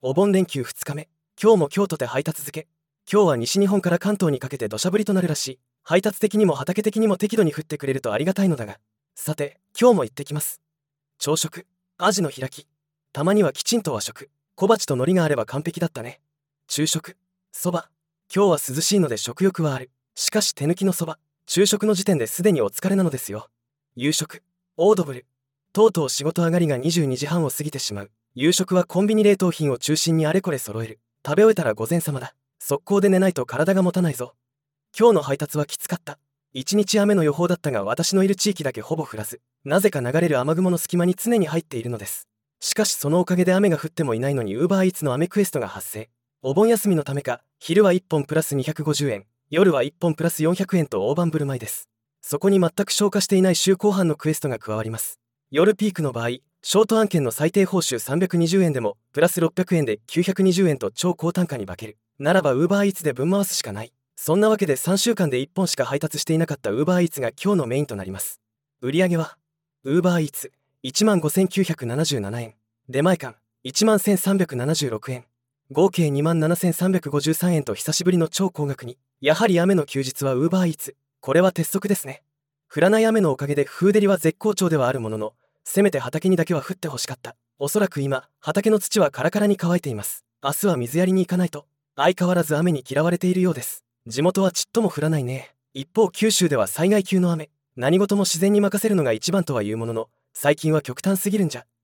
お盆連休2日目、今日も京都で配達付け。今日は西日本から関東にかけて土砂降りとなるらしい。配達的にも畑的にも適度に降ってくれるとありがたいのだが。さて、今日も行ってきます。朝食、アジの開き。たまにはきちんと和食。小鉢と海苔があれば完璧だったね。昼食、そば。今日は涼しいので食欲はある。しかし手抜きのそば。昼食の時点ですでにお疲れなのですよ。夕食、オードブル。とうとう仕事上がりが22時半を過ぎてしまう。夕食はコンビニ冷凍品を中心にあれこれ揃える。食べ終えたら午前様だ。速攻で寝ないと体が持たないぞ。今日の配達はきつかった。一日雨の予報だったが私のいる地域だけほぼ降らず、なぜか流れる雨雲の隙間に常に入っているのです。しかしそのおかげで雨が降ってもいないのに Uber Eats の雨クエストが発生。お盆休みのためか、昼は1本プラス250円、夜は1本プラス400円と大盤振る舞いです。そこに全く消化していない週後半のクエストが加わります。夜ピークの場合、ショート案件の最低報酬320円でもプラス600円で920円と超高単価に化ける。ならば Uber Eats で分回すしかない。そんなわけで3週間で1本しか配達していなかった Uber Eats が今日のメインとなります。売上は Uber Eats 15,977 円、出前館 11,376 円、合計 27,353 円と久しぶりの超高額に。やはり雨の休日は Uber Eats、これは鉄則ですね。降らない雨のおかげで風デリは絶好調ではあるものの、せめて畑にだけは降ってほしかった。おそらく今、畑の土はカラカラに乾いています。明日は水やりに行かないと。相変わらず雨に嫌われているようです。地元はちっとも降らないね。一方九州では災害級の雨。何事も自然に任せるのが一番とは言うものの、最近は極端すぎるんじゃ。